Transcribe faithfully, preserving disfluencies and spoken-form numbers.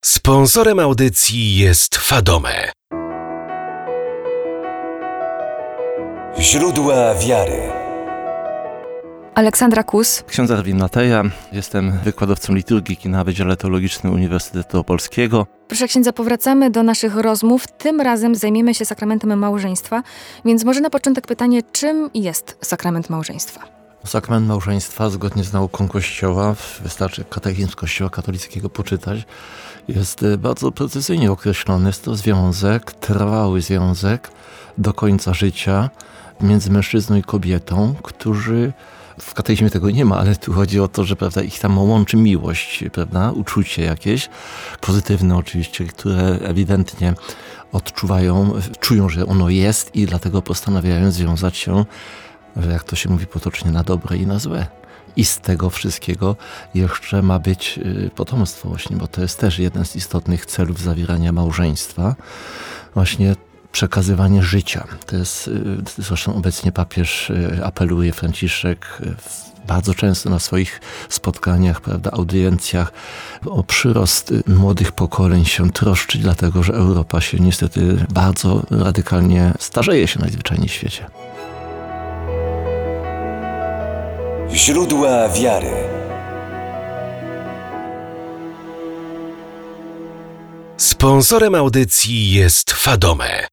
Sponsorem audycji jest Fadome. Źródła wiary. Aleksandra Kus. Ksiądz Erwin Mateja, jestem wykładowcą liturgiki na Wydziale Teologicznym Uniwersytetu Opolskiego. Proszę księdza, powracamy do naszych rozmów. Tym razem zajmiemy się sakramentem małżeństwa, więc może na początek pytanie, czym jest sakrament małżeństwa? Sakrament małżeństwa, zgodnie z nauką Kościoła, wystarczy katechizm Kościoła katolickiego poczytać, jest bardzo precyzyjnie określony. Jest to związek, trwały związek do końca życia między mężczyzną i kobietą, którzy, w katechizmie tego nie ma, ale tu chodzi o to, że prawda, ich tam łączy miłość, prawda, uczucie jakieś, pozytywne oczywiście, które ewidentnie odczuwają, czują, że ono jest i dlatego postanawiają związać się, jak to się mówi potocznie, na dobre i na złe. I z tego wszystkiego jeszcze ma być potomstwo właśnie, bo to jest też jeden z istotnych celów zawierania małżeństwa. Właśnie przekazywanie życia. To jest, zresztą obecnie papież apeluje, Franciszek, bardzo często na swoich spotkaniach, prawda, audiencjach, o przyrost młodych pokoleń się troszczyć, dlatego że Europa się niestety bardzo radykalnie starzeje się najzwyczajniej w świecie. Źródła wiary. Sponsorem audycji jest Fadome.